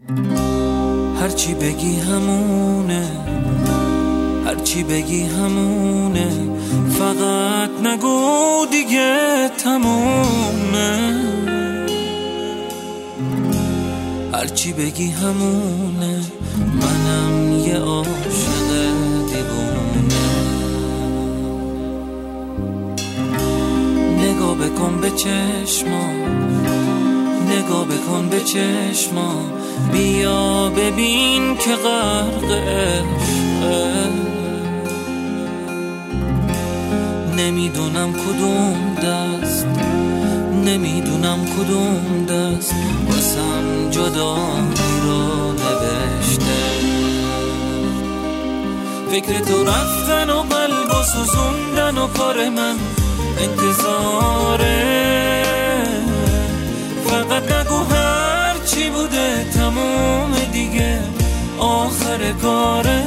هرچی بگی همونه، هرچی بگی همونه، فقط نگو دیگه تمومه. هرچی بگی همونه، منم یه عاشق دیوونه. نگاه بکن به چشما، نگاه بکن به چشما، بیا ببین که غرق عشقه. نمیدونم کدوم دست، نمیدونم کدوم دست واسم جدایی رو نوشته. فکر تو رفتن و قلب و سوزوندن و کار من انتظاره. فقط نگو هر چی بوده تموم دیگه آخر کاره.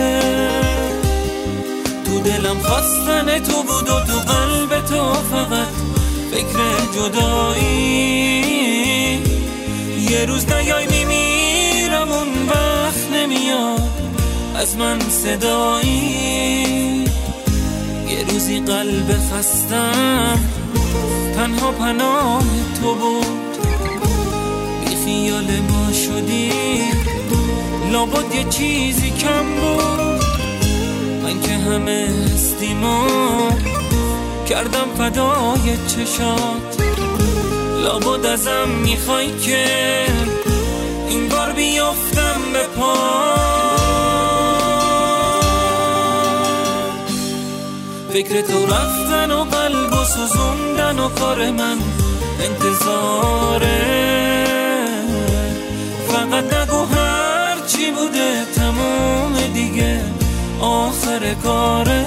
تو دلم خواستن تو بود و تو قلب تو فقط فکر جدایی. یه روز نیای میمیرم اون وقت نمیاد از من صدایی. یه روزی قلب خستم تنها پناه تو بود. بی خیال ما شدی لابد یه چیزی کم بود. من که همه هستیمو کردم فدای چشات. لابد ازم میخوای که این بار بیافتم به پا. فکر تو رفتن و قلب و سوزوندن و کار من انتظاره. فقط نگو هر چی بوده تموم دیگه آخر کاره.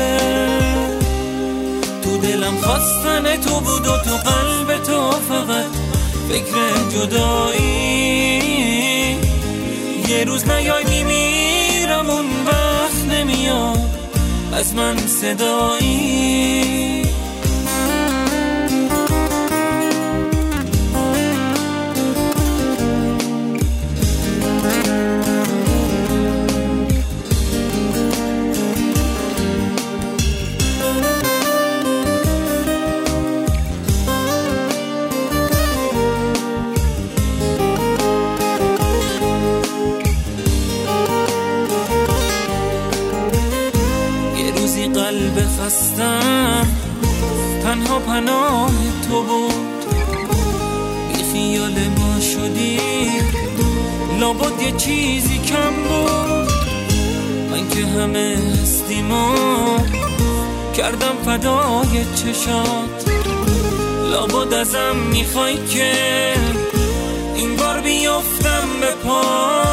تو دلم خواستن تو بود و تو قلب تو فقط فکر جدایی. یه روز نیای میمیرم اون وقت نمیاد از من صدایی. قلب خستم تنها پناه تو بود. بی خیال ما شدی لابد یه چیزی کم بود. من که همه هستیمو کردم فدای چشات. لابد ازم میخوای که این بار بیافتم به پا.